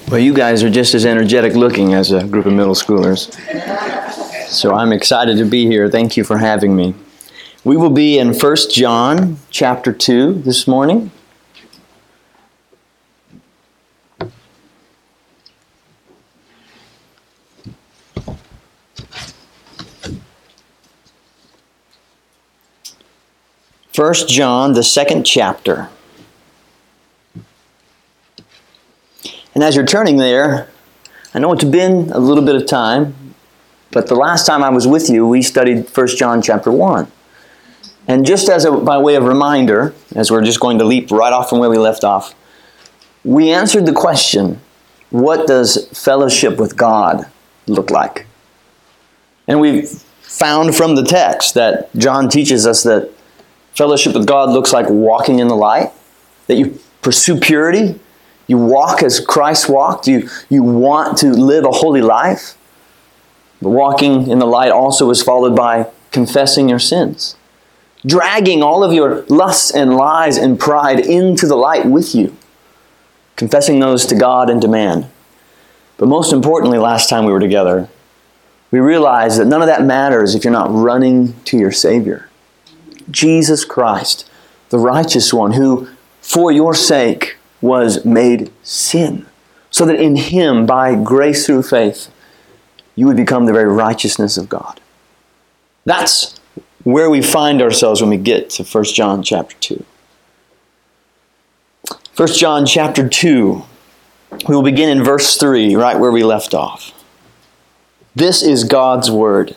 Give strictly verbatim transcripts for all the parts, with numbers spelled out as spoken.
Well, you guys are just as energetic looking as a group of middle schoolers. So I'm excited to be here. Thank you for having me. We will be in First John chapter two this morning. First John, the second chapter. And as you're turning there, I know it's been a little bit of time, but the last time I was with you, we studied First John chapter one. And just as a, by way of reminder, as we're just going to leap right off from where we left off, we answered the question, what does fellowship with God look like? And we found from the text that John teaches us that fellowship with God looks like walking in the light, that you pursue purity, you walk as Christ walked, you, you want to live a holy life. But walking in the light also is followed by confessing your sins, dragging all of your lusts and lies and pride into the light with you, confessing those to God and to man. But most importantly, last time we were together, we realized that none of that matters if you're not running to your Savior, Jesus Christ, the righteous one, who for your sake was made sin, so that in Him, by grace through faith, you would become the very righteousness of God. That's where we find ourselves when we get to First John chapter two. First John chapter two, we will begin in verse three, right where we left off. This is God's Word.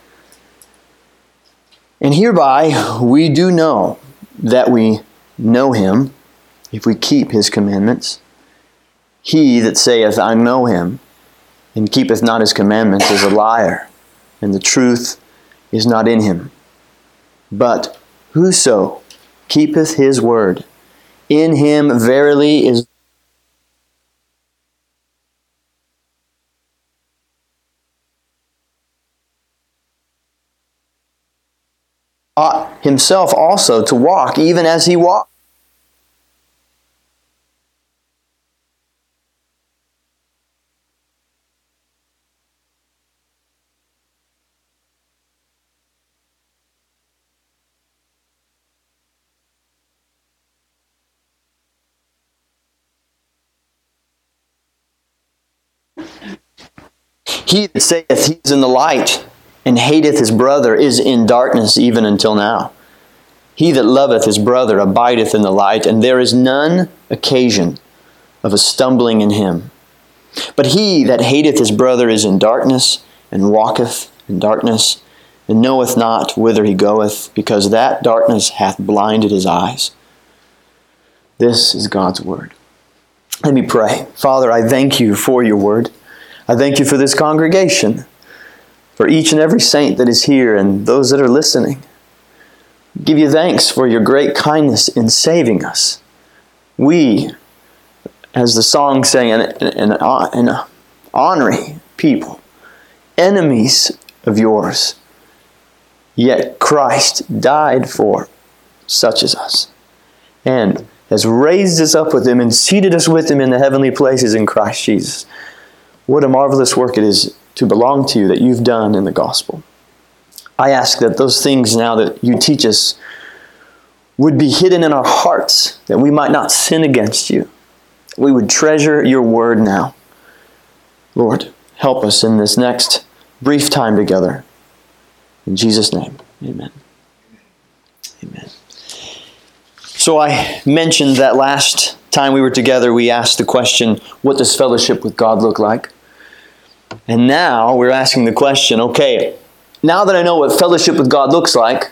And hereby we do know that we know Him, if we keep His commandments. He that saith, I know Him, and keepeth not His commandments, is a liar, and the truth is not in him. But whoso keepeth His word, in him verily is ought himself also to walk even as He walked. He that saith he is in the light, and hateth his brother, is in darkness even until now. He that loveth his brother abideth in the light, and there is none occasion of a stumbling in him. But he that hateth his brother is in darkness, and walketh in darkness, and knoweth not whither he goeth, because that darkness hath blinded his eyes. This is God's Word. Let me pray. Father, I thank You for Your Word. I thank You for this congregation, for each and every saint that is here and those that are listening. Give You thanks for Your great kindness in saving us. We, as the song sang, an, an, an honoring people, enemies of Yours, yet Christ died for such as us, and has raised us up with Him and seated us with Him in the heavenly places in Christ Jesus. What a marvelous work it is to belong to You that You've done in the gospel. I ask that those things now that You teach us would be hidden in our hearts, that we might not sin against You. We would treasure Your word now. Lord, help us in this next brief time together. In Jesus' name, amen. Amen. So I mentioned that last time we were together, we asked the question, what does fellowship with God look like? And now we're asking the question, okay, now that I know what fellowship with God looks like,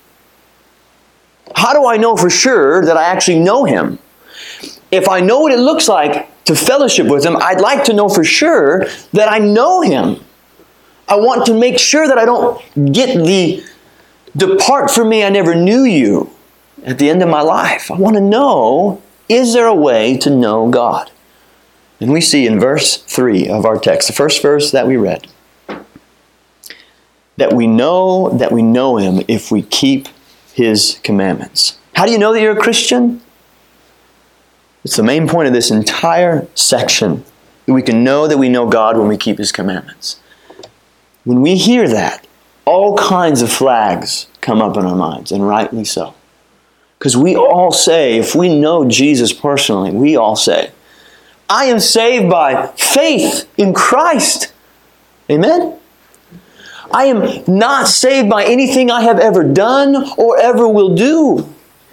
how do I know for sure that I actually know Him? If I know what it looks like to fellowship with Him, I'd like to know for sure that I know Him. I want to make sure that I don't get the depart from me, I never knew You at the end of my life. I want to know, is there a way to know God? And we see in verse three of our text, the first verse that we read, that we know that we know Him if we keep His commandments. How do you know that you're a Christian? It's the main point of this entire section. We can know that we know God when we keep His commandments. When we hear that, all kinds of flags come up in our minds, and rightly so. Because we all say, if we know Jesus personally, we all say, I am saved by faith in Christ. Amen? I am not saved by anything I have ever done or ever will do.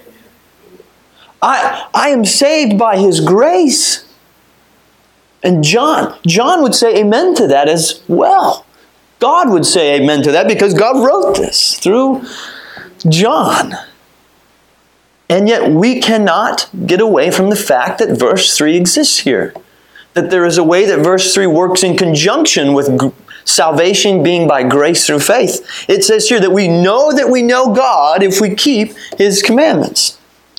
I, I am saved by His grace. And John, John would say amen to that as well. God would say amen to that because God wrote this through John. And yet we cannot get away from the fact that verse three exists here. That there is a way that verse three works in conjunction with g- salvation being by grace through faith. It says here that we know that we know God if we keep His commandments.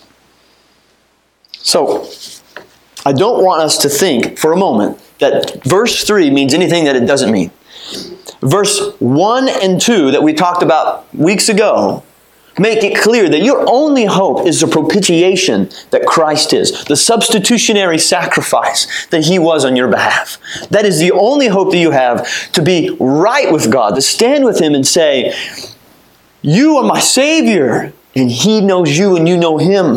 So, I don't want us to think for a moment that verse three means anything that it doesn't mean. Verse one and two that we talked about weeks ago make it clear that your only hope is the propitiation that Christ is, the substitutionary sacrifice that He was on your behalf. That is the only hope that you have to be right with God, to stand with Him and say, you are my Savior, and He knows you and you know Him.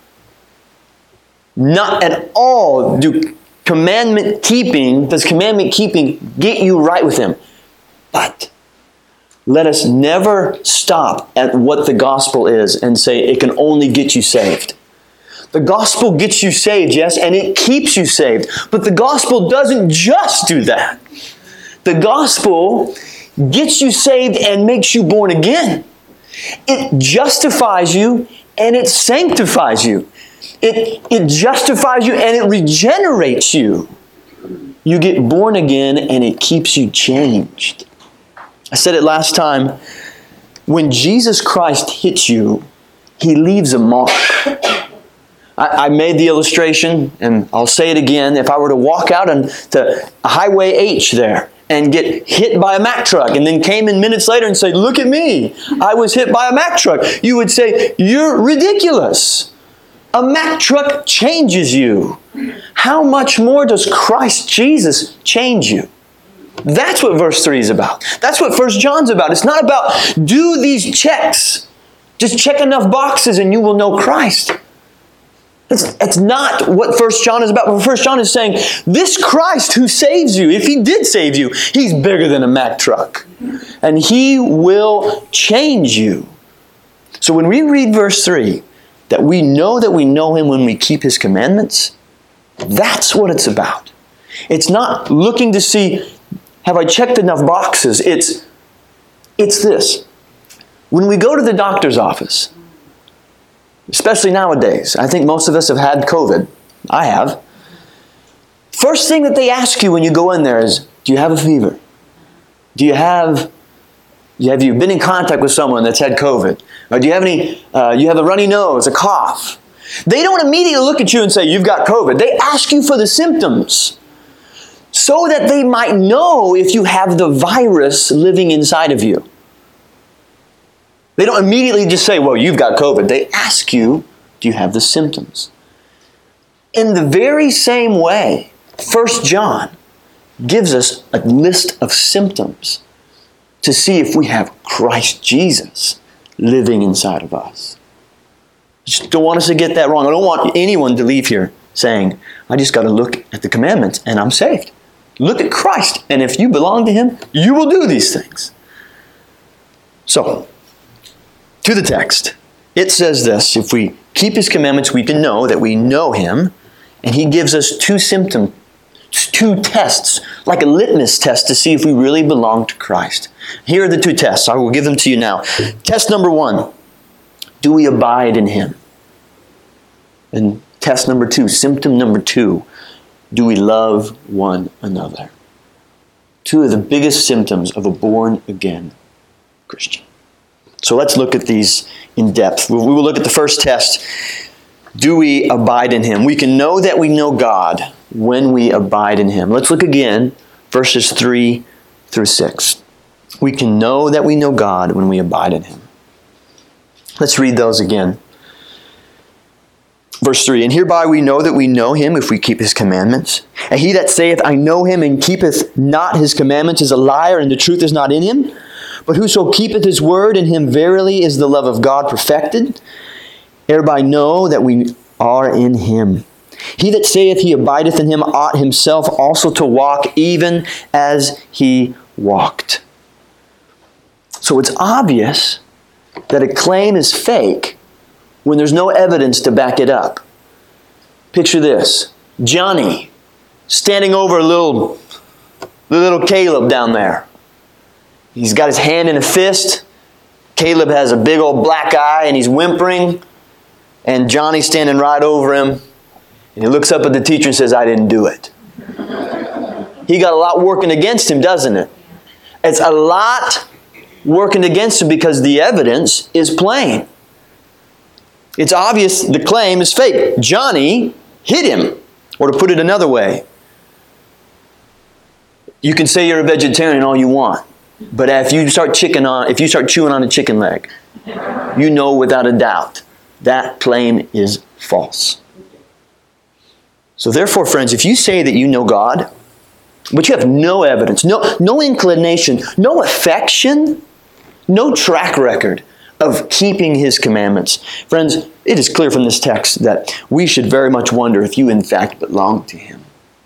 Not at all do commandment keeping, does commandment keeping get you right with Him. But let us never stop at what the gospel is and say it can only get you saved. The gospel gets you saved, yes, and it keeps you saved. But the gospel doesn't just do that. The gospel gets you saved and makes you born again. It justifies you and it sanctifies you. It, it justifies you and it regenerates you. You get born again and it keeps you changed. I said it last time. When Jesus Christ hits you, He leaves a mark. I, I made the illustration, and I'll say it again. If I were to walk out onto Highway H there and get hit by a Mack truck and then came in minutes later and say, look at me, I was hit by a Mack truck, you would say, you're ridiculous. A Mack truck changes you. How much more does Christ Jesus change you? That's what verse three is about. That's what First John's about. It's not about do these checks. Just check enough boxes and you will know Christ. It's, it's not what First John is about. But First John is saying, this Christ who saves you, if He did save you, He's bigger than a Mack truck. And He will change you. So when we read verse three, that we know that we know Him when we keep His commandments, that's what it's about. It's not looking to see, have I checked enough boxes? It's, it's this. When we go to the doctor's office, especially nowadays, I think most of us have had COVID. I have. First thing that they ask you when you go in there is, do you have a fever? Do you have, have you been in contact with someone that's had COVID? Or do you have any, uh, you have a runny nose, a cough? They don't immediately look at you and say, you've got COVID. They ask you for the symptoms so that they might know if you have the virus living inside of you. They don't immediately just say, well, you've got COVID. They ask you, do you have the symptoms? In the very same way, First John gives us a list of symptoms to see if we have Christ Jesus living inside of us. I just don't want us to get that wrong. I don't want anyone to leave here saying, I just got to look at the commandments and I'm saved. Look at Christ, and if you belong to Him, you will do these things. So, to the text. It says this, if we keep His commandments, we can know that we know Him, and He gives us two symptoms, two tests, like a litmus test to see if we really belong to Christ. Here are the two tests. I will give them to you now. Test number one, do we abide in Him? And test number two, symptom number two, do we love one another? Two of the biggest symptoms of a born-again Christian. So let's look at these in depth. We will look at the first test. Do we abide in Him? We can know that we know God when we abide in Him. Let's look again, verses three through six. We can know that we know God when we abide in Him. Let's read those again. Verse three, and hereby we know that we know him if we keep his commandments. And he that saith, I know him, and keepeth not his commandments is a liar, and the truth is not in him. But whoso keepeth his word, in him verily is the love of God perfected. Hereby know that we are in him. He that saith he abideth in him ought himself also to walk even as he walked. So it's obvious that a claim is fake when there's no evidence to back it up. Picture this. Johnny standing over little, little Caleb down there. He's got his hand in a fist. Caleb has a big old black eye and he's whimpering. And Johnny's standing right over him. And he looks up at the teacher and says, I didn't do it. He got a lot working against him, doesn't it? It's a lot working against him because the evidence is plain. It's obvious the claim is fake. Johnny hit him. Or to put it another way, you can say you're a vegetarian all you want, but if you start chicken on, if you start chewing on a chicken leg, you know without a doubt that claim is false. So therefore, friends, if you say that you know God, but you have no evidence, no, no inclination, no affection, no track record of keeping his commandments. Friends, it is clear from this text that we should very much wonder if you in fact belong to him.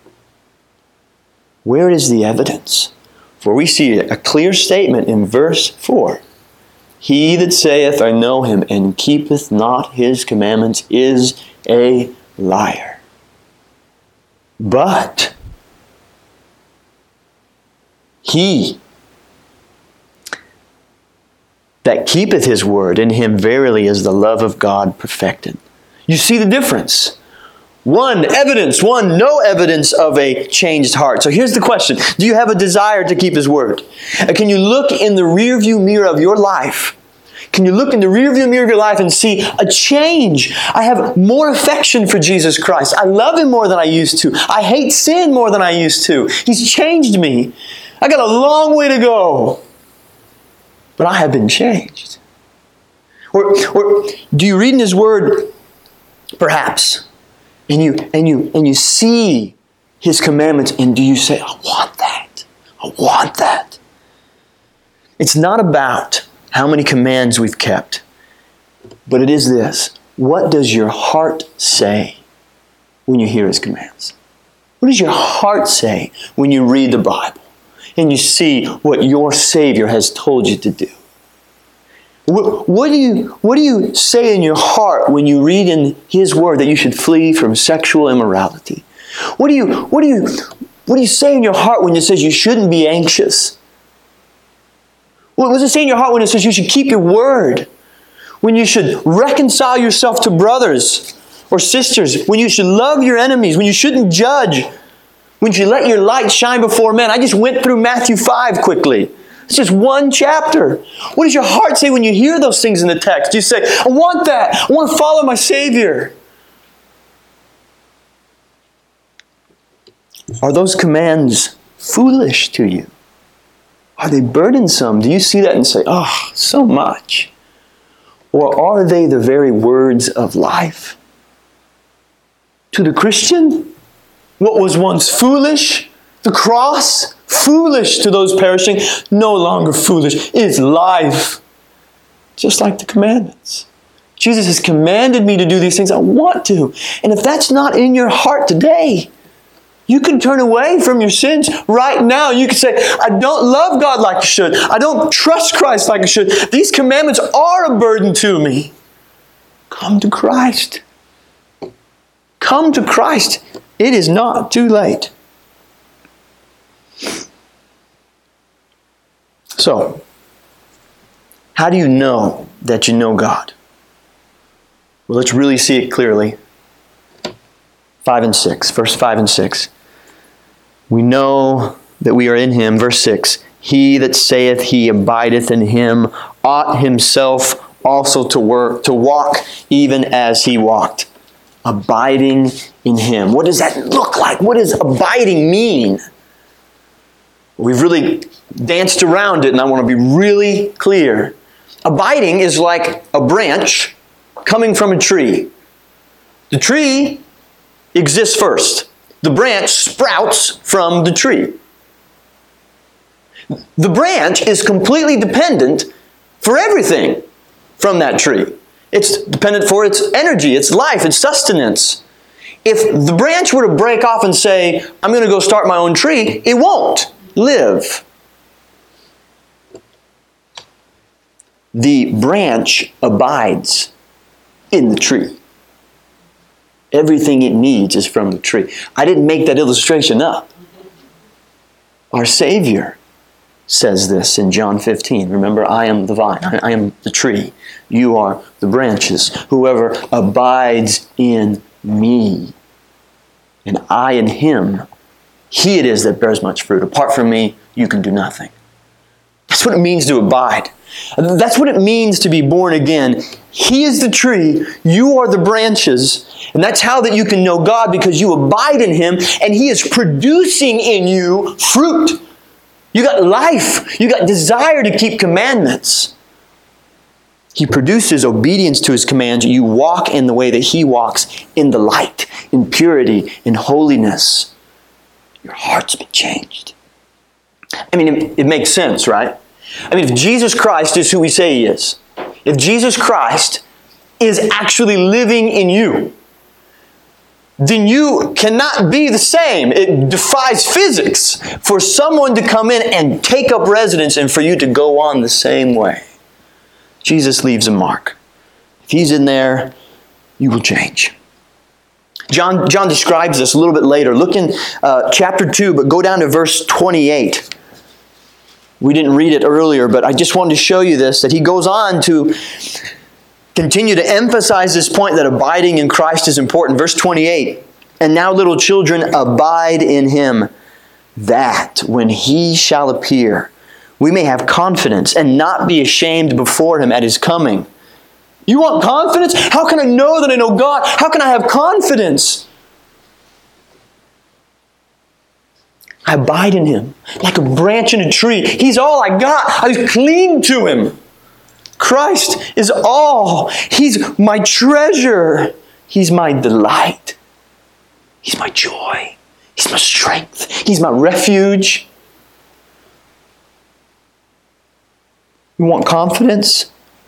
Where is the evidence? For we see a clear statement in verse four. He that saith, I know him, and keepeth not his commandments is a liar. But he that keepeth his word, in him verily is the love of God perfected. You see the difference. One, evidence. One, no evidence of a changed heart. So here's the question. Do you have a desire to keep his word? Can you look in the rearview mirror of your life? Can you look in the rearview mirror of your life and see a change? I have more affection for Jesus Christ. I love him more than I used to. I hate sin more than I used to. He's changed me. I got a long way to go. But I have been changed. Or, or do you read in his word, perhaps, and you and you and you see his commandments, and do you say, I want that. I want that. It's not about how many commands we've kept, but it is this. What does your heart say when you hear his commands? What does your heart say when you read the Bible and you see what your Savior has told you to do? What, what do you, what do you say in your heart when you read in his word that you should flee from sexual immorality? What do you, what do you, what do you say in your heart when it says you shouldn't be anxious? What does it say in your heart when it says you should keep your word? When you should reconcile yourself to brothers or sisters? When you should love your enemies? When you shouldn't judge? When you let your light shine before men? I just went through Matthew five quickly. It's just one chapter. What does your heart say when you hear those things in the text? You say, I want that. I want to follow my Savior. Are those commands foolish to you? Are they burdensome? Do you see that and say, oh, so much? Or are they the very words of life? To the Christian, what was once foolish, the cross, foolish to those perishing, no longer foolish. It is life. Just like the commandments. Jesus has commanded me to do these things. I want to. And if that's not in your heart today, you can turn away from your sins right now. You can say, I don't love God like I should. I don't trust Christ like I should. These commandments are a burden to me. Come to Christ. Come to Christ. It is not too late. So, how do you know that you know God? Well, let's really see it clearly. Five and six, verse five and six. We know that we are in him. Verse six. He that saith he abideth in him ought himself also to work, to walk even as he walked. Abiding in him. What does that look like? What does abiding mean? We've really danced around it, and I want to be really clear. Abiding is like a branch coming from a tree. The tree exists first. The branch sprouts from the tree. The branch is completely dependent for everything from that tree. It's dependent for its energy, its life, its sustenance. If the branch were to break off and say, I'm going to go start my own tree, it won't live. The branch abides in the tree. Everything it needs is from the tree. I didn't make that illustration up. Our Savior says this in John fifteen. Remember, I am the vine. I am the tree. You are the branches. Whoever abides in me, and I in him, he it is that bears much fruit. Apart from me, you can do nothing. That's what it means to abide. That's what it means to be born again. He is the tree, you are the branches, and that's how that you can know God, because you abide in him and he is producing in you fruit. You got life, you got desire to keep commandments. He produces obedience to his commands. You walk in the way that he walks, in the light, in purity, in holiness. Your heart's been changed. I mean, it, it makes sense, right? I mean, if Jesus Christ is who we say he is, if Jesus Christ is actually living in you, then you cannot be the same. It defies physics for someone to come in and take up residence and for you to go on the same way. Jesus leaves a mark. If he's in there, you will change. John, John describes this a little bit later. Look in uh, chapter two, but go down to verse twenty-eight. We didn't read it earlier, but I just wanted to show you this, that he goes on to continue to emphasize this point that abiding in Christ is important. Verse twenty-eight, and now little children, abide in him, that when he shall appear, we may have confidence and not be ashamed before him at his coming. You want confidence? How can I know that I know God? How can I have confidence? I abide in him like a branch in a tree. He's all I got. I cling to him. Christ is all. He's my treasure. He's my delight. He's my joy. He's my strength. He's my refuge. You want confidence?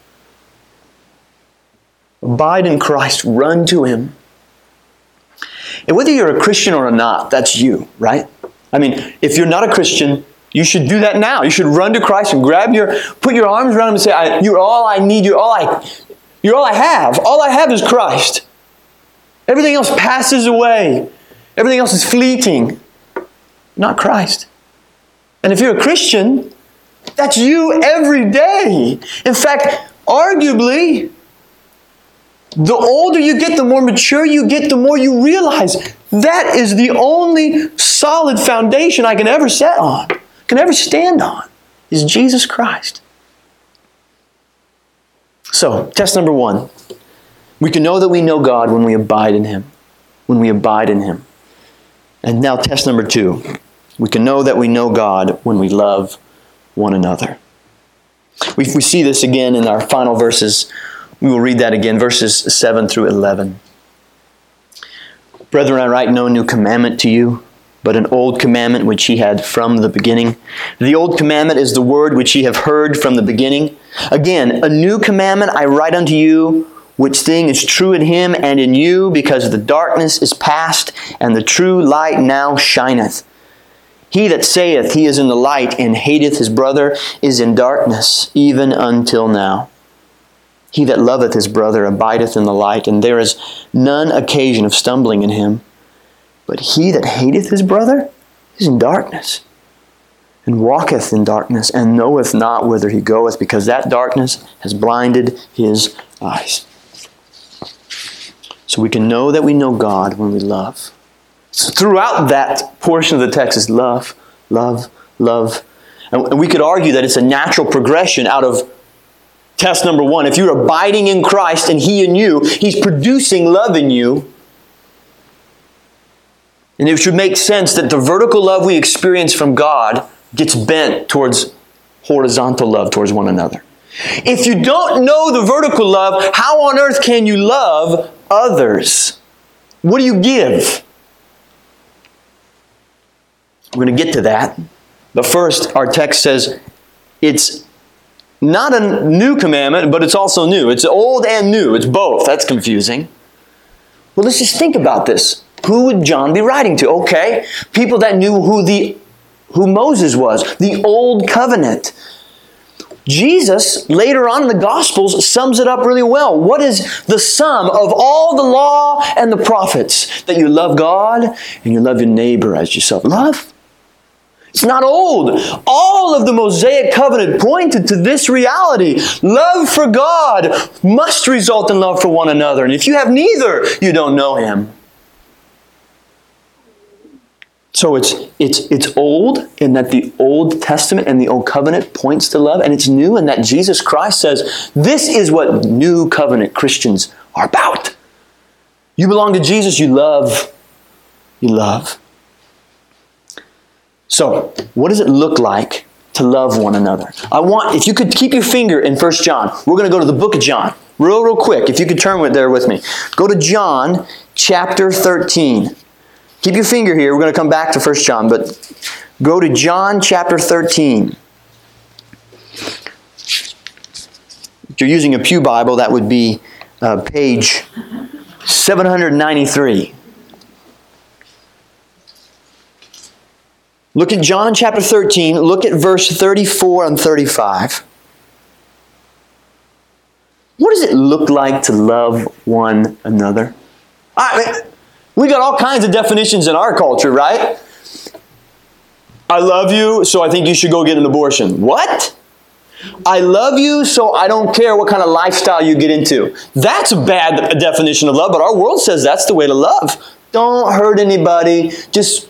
Abide in Christ. Run to him. And whether you're a Christian or not, that's you, right? I mean, if you're not a Christian, you should do that now. You should run to Christ and grab your, put your arms around him and say, I, you're all I need. You're all I, you're all I have. All I have is Christ. Everything else passes away. Everything else is fleeting. Not Christ. And if you're a Christian, that's you every day. In fact, arguably, the older you get, the more mature you get, the more you realize that is the only solid foundation I can ever set on, can ever stand on, is Jesus Christ. So, test number one. We can know that we know God when we abide in him. When we abide in him. And now test number two. We can know that we know God when we love one another. We, we see this again in our final verses. We will read that again, verses seven through eleven. Brethren, I write no new commandment to you, but an old commandment which ye had from the beginning. The old commandment is the word which ye have heard from the beginning. Again, a new commandment I write unto you, which thing is true in him and in you, because the darkness is past, and the true light now shineth. He that saith he is in the light, and hateth his brother, is in darkness, even until now. He that loveth his brother abideth in the light, and there is none occasion of stumbling in him. But he that hateth his brother is in darkness, and walketh in darkness, and knoweth not whither he goeth, because that darkness has blinded his eyes. So we can know that we know God when we love. So throughout that portion of the text is love, love, love. And we could argue that it's a natural progression out of test number one. If you're abiding in Christ and he in you, he's producing love in you. And it should make sense that the vertical love we experience from God gets bent towards horizontal love towards one another. If you don't know the vertical love, how on earth can you love others? What do you give? We're going to get to that. But first, our text says it's not a new commandment, but it's also new. It's old and new. It's both. That's confusing. Well, let's just think about this. Who would John be writing to? Okay, people that knew who the who Moses was, the Old Covenant. Jesus, later on in the Gospels, sums it up really well. What is the sum of all the law and the prophets? That you love God and you love your neighbor as yourself. Love. It's not old. All of the Mosaic covenant pointed to this reality. Love for God must result in love for one another. And if you have neither, you don't know Him. So it's, it's, it's old in that the Old Testament and the Old Covenant points to love. And it's new in that Jesus Christ says, this is what new covenant Christians are about. You belong to Jesus, you love. You love. So, what does it look like to love one another? I want, if you could keep your finger in First John. We're going to go to the book of John. Real, real quick. If you could turn there with me. Go to John chapter thirteen. Keep your finger here. We're going to come back to First John, but go to John chapter thirteen. If you're using a Pew Bible, that would be uh, page seven hundred ninety-three. Look at John chapter thirteen. Look at verse thirty-four and thirty-five. What does it look like to love one another? I mean, we got all kinds of definitions in our culture, right? I love you, so I think you should go get an abortion. What? I love you, so I don't care what kind of lifestyle you get into. That's a bad definition of love, but our world says that's the way to love. Don't hurt anybody. Just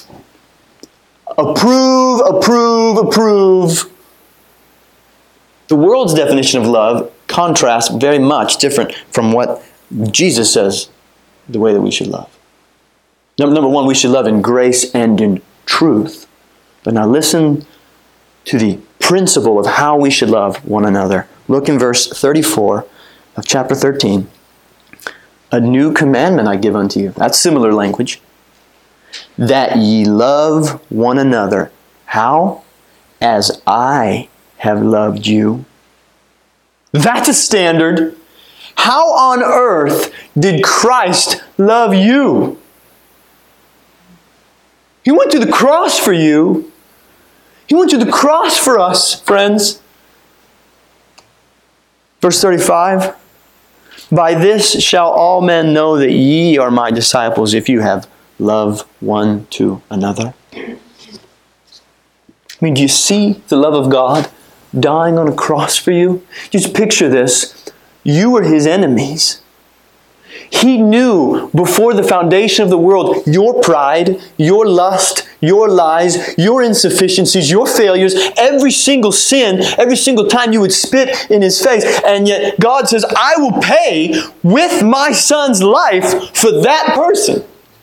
approve, approve, approve. The world's definition of love contrasts very much different from what Jesus says the way that we should love. Number one, we should love in grace and in truth. But now listen to the principle of how we should love one another. Look in verse thirty-four of chapter thirteen. A new commandment I give unto you. That's similar language. That ye love one another. How? As I have loved you. That's a standard. How on earth did Christ love you? He went to the cross for you. He went to the cross for us, friends. Verse thirty-five. By this shall all men know that ye are my disciples, if you have love one to another. I mean, do you see the love of God dying on a cross for you? Just picture this. You were His enemies. He knew before the foundation of the world your pride, your lust, your lies, your insufficiencies, your failures, every single sin, every single time you would spit in His face. And yet God says, I will pay with my Son's life for that person.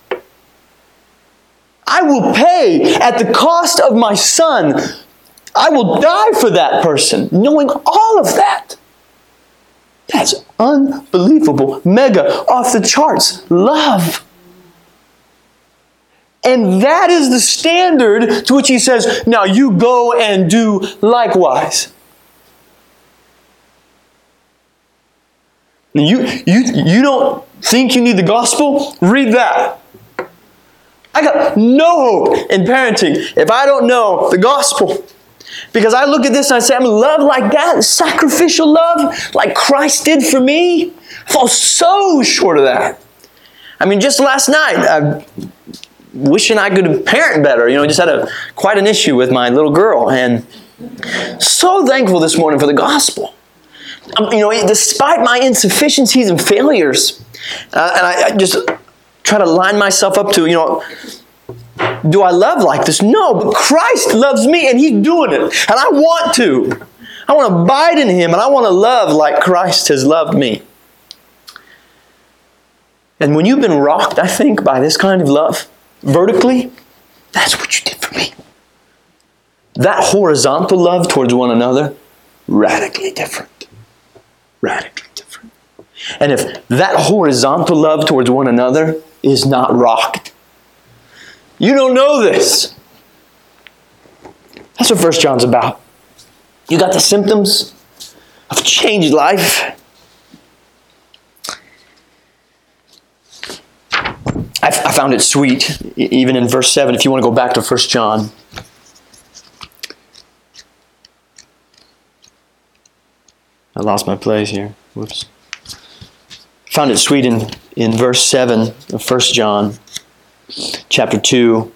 I will pay at the cost of my Son. I will die for that person, knowing all of that. That's unbelievable, mega, off the charts love. And that is the standard to which He says, now you go and do likewise. You, you, you don't think you need the gospel? Read that. I got no hope in parenting if I don't know the gospel. Because I look at this and I say, I'm love like that, sacrificial love, like Christ did for me. I fall so short of that. I mean, just last night, I wishing I could parent better. You know, I just had a quite an issue with my little girl, and so thankful this morning for the gospel. Um, you know, despite my insufficiencies and failures, uh, and I, I just try to line myself up to, you know, do I love like this? No, but Christ loves me and He's doing it. And I want to. I want to abide in Him and I want to love like Christ has loved me. And when you've been rocked, I think, by this kind of love, vertically, that's what you did for me. That horizontal love towards one another, radically different. Radically different. And if that horizontal love towards one another is not rocked. You don't know this. That's what First John's about. You got the symptoms of changed life. I, I found it sweet, even in verse seven, if you want to go back to First John. I lost my place here. Whoops. Found it sweet in, in verse seven of First John, chapter two.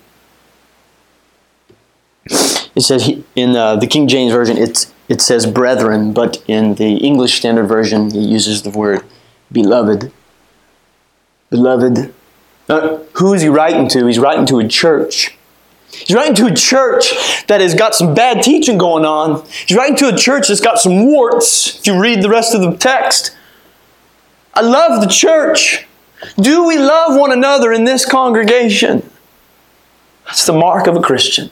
It says, he, in uh, the King James Version, it's, it says brethren, but in the English Standard Version, it uses the word beloved. Beloved. Uh, who is he writing to? He's writing to a church. He's writing to a church that has got some bad teaching going on. He's writing to a church that's got some warts, if you read the rest of the text. I love the church. Do we love one another in this congregation? That's the mark of a Christian.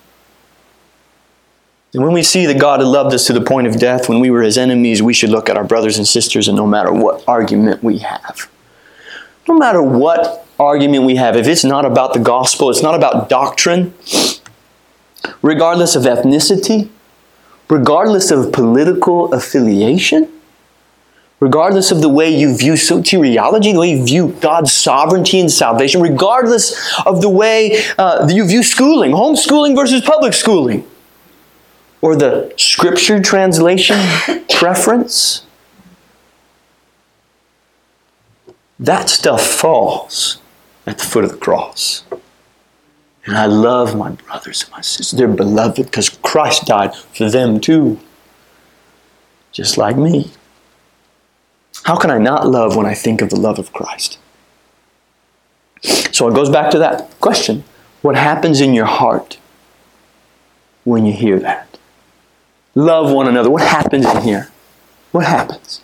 And when we see that God had loved us to the point of death, when we were His enemies, we should look at our brothers and sisters, and no matter what argument we have, no matter what argument we have, if it's not about the gospel, it's not about doctrine, regardless of ethnicity, regardless of political affiliation, regardless of the way you view soteriology, the way you view God's sovereignty and salvation, regardless of the way uh, you view schooling, homeschooling versus public schooling, or the scripture translation preference, that stuff falls at the foot of the cross. And I love my brothers and my sisters. They're beloved because Christ died for them too, just like me. How can I not love when I think of the love of Christ? So it goes back to that question. What happens in your heart when you hear that? Love one another. What happens in here? What happens?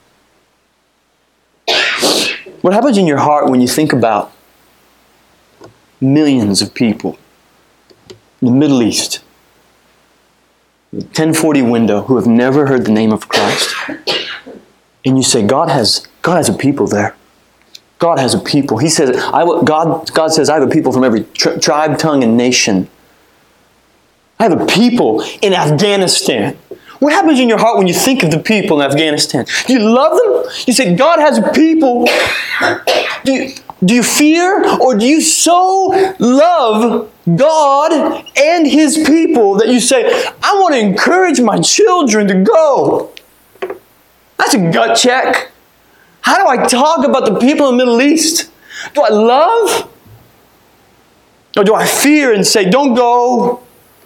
What happens in your heart when you think about millions of people in the Middle East, the ten forty window, who have never heard the name of Christ? And you say, God has, God has a people there. God has a people. He says, I will, God, God says, I have a people from every tri- tribe, tongue, and nation. I have a people in Afghanistan. What happens in your heart when you think of the people in Afghanistan? Do you love them? You say, God has a people. Do you, do you fear, or do you so love God and His people that you say, I want to encourage my children to go? That's a gut check. How do I talk about the people in the Middle East? Do I love? Or do I fear and say, don't go?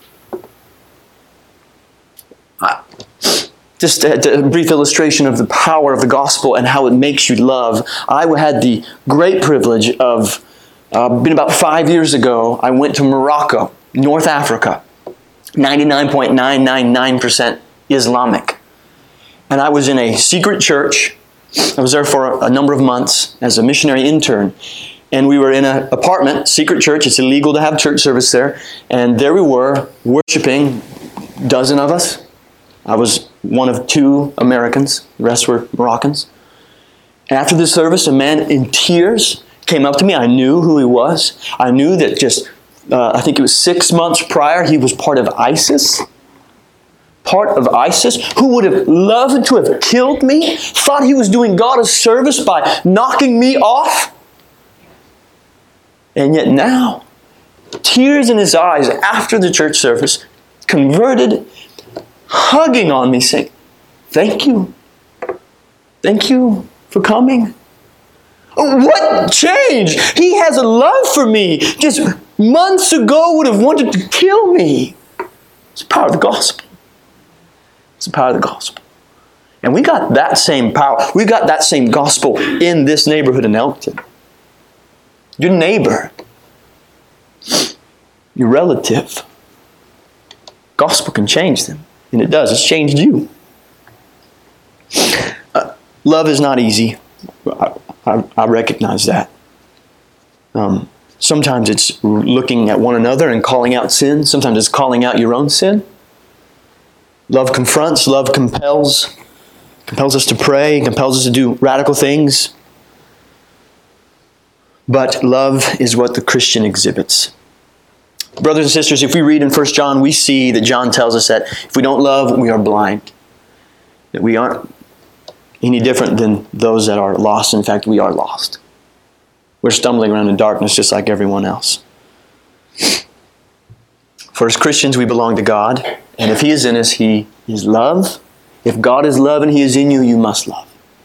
Just a, a brief illustration of the power of the gospel and how it makes you love. I had the great privilege of, uh, been about five years ago, I went to Morocco, North Africa, ninety-nine point nine nine nine percent Islamic. And I was in a secret church. I was there for a number of months as a missionary intern. And we were in an apartment, secret church. It's illegal to have church service there. And there we were, worshiping, a dozen of us. I was one of two Americans. The rest were Moroccans. And after the service, a man in tears came up to me. I knew who he was. I knew that just, uh, I think it was six months prior, he was part of ISIS. Part of ISIS, who would have loved to have killed me, thought he was doing God a service by knocking me off. And yet now, tears in his eyes after the church service, converted, hugging on me, saying, thank you. Thank you for coming. What change? He has a love for me. Just months ago would have wanted to kill me. It's the power of the gospel. It's the power of the gospel. And we got that same power. We got that same gospel in this neighborhood in Elkton. Your neighbor, your relative, gospel can change them. And it does. It's changed you. Uh, love is not easy. I, I, I recognize that. Um, sometimes it's looking at one another and calling out sin. Sometimes it's calling out your own sin. Love confronts. Love compels. Compels us to pray. Compels us to do radical things. But love is what the Christian exhibits. Brothers and sisters, if we read in First John, we see that John tells us that if we don't love, we are blind. That we aren't any different than those that are lost. In fact, we are lost. We're stumbling around in darkness just like everyone else. For as Christians, we belong to God. And if He is in us, He is love. If God is love and He is in you, you must love.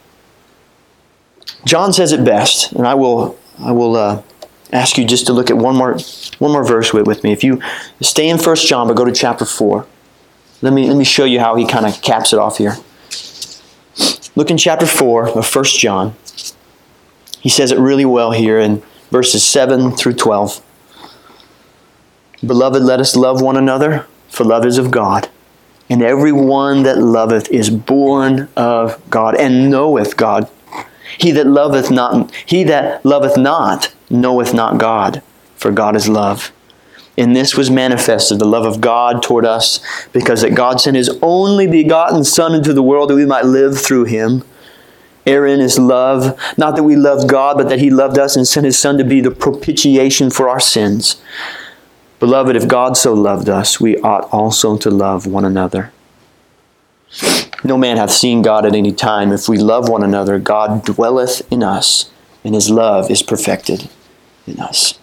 John says it best, and I will I will uh, ask you just to look at one more one more verse with, with me. If you stay in First John, but go to chapter four. Let me let me show you how he kind of caps it off here. Look in chapter four of First John. He says it really well here in verses seven through twelve. Beloved, let us love one another, for love is of God. And every one that loveth is born of God, and knoweth God. He that loveth not, he that loveth not knoweth not God, for God is love. In this was manifested the love of God toward us, because that God sent His only begotten Son into the world that we might live through Him. Herein is love, not that we loved God, but that He loved us and sent His Son to be the propitiation for our sins. Beloved, if God so loved us, we ought also to love one another. No man hath seen God at any time. If we love one another, God dwelleth in us, and His love is perfected in us.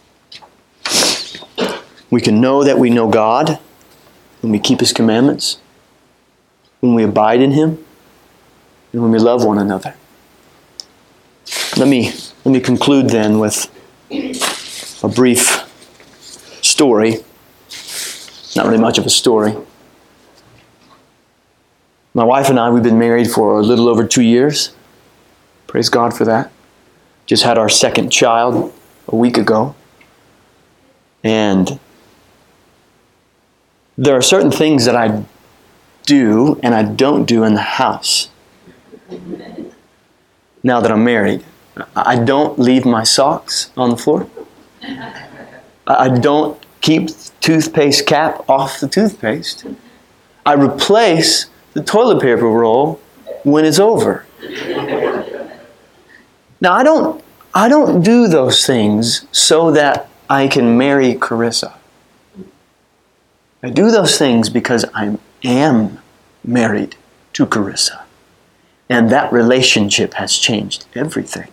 We can know that we know God when we keep His commandments, when we abide in Him, and when we love one another. Let me, let me conclude then with a brief story. Not really much of a story. My wife and I, we've been married for a little over two years. Praise God for that. Just had our second child a week ago. And there are certain things that I do and I don't do in the house now that I'm married. I don't leave my socks on the floor. I don't keep the toothpaste cap off the toothpaste. I replace the toilet paper roll when it's over. Now, I don't, I don't do those things so that I can marry Carissa. I do those things because I am married to Carissa. And that relationship has changed everything.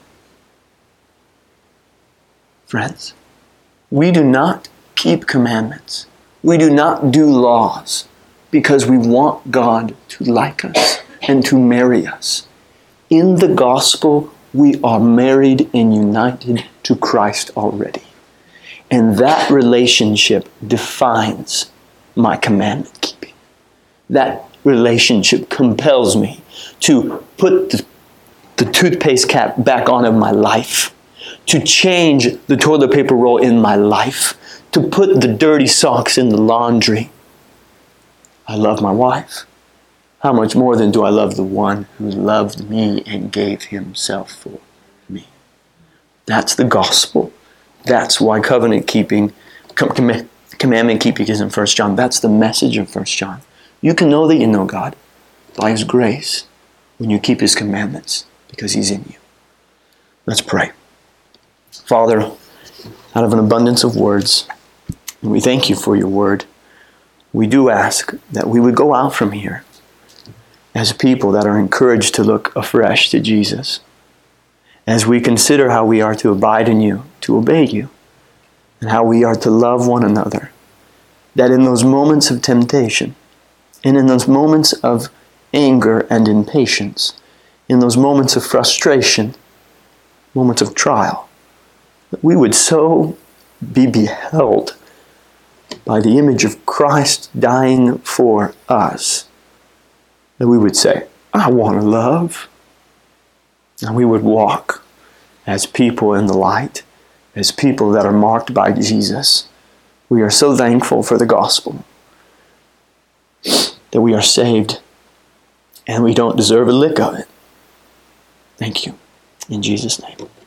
Friends, we do not keep commandments. We do not do laws because we want God to like us and to marry us. In the gospel, we are married and united to Christ already. And that relationship defines my commandment keeping. That relationship compels me to put the, the toothpaste cap back on in my life, to change the toilet paper roll in my life, to put the dirty socks in the laundry. I love my wife. How much more then do I love the one who loved me and gave Himself for me? That's the gospel. That's why covenant keeping, com- commandment keeping is in First John. That's the message of First John. You can know that you know God by His grace when you keep His commandments because He's in you. Let's pray. Father, out of an abundance of words, we thank You for Your word. We do ask that we would go out from here as people that are encouraged to look afresh to Jesus, as we consider how we are to abide in You, to obey You, and how we are to love one another, that in those moments of temptation, and in those moments of anger and impatience, in those moments of frustration, moments of trial, that we would so be beheld by the image of Christ dying for us, that we would say, I want to love. And we would walk as people in the light, as people that are marked by Jesus. We are so thankful for the gospel, that we are saved and we don't deserve a lick of it. Thank You. In Jesus' name.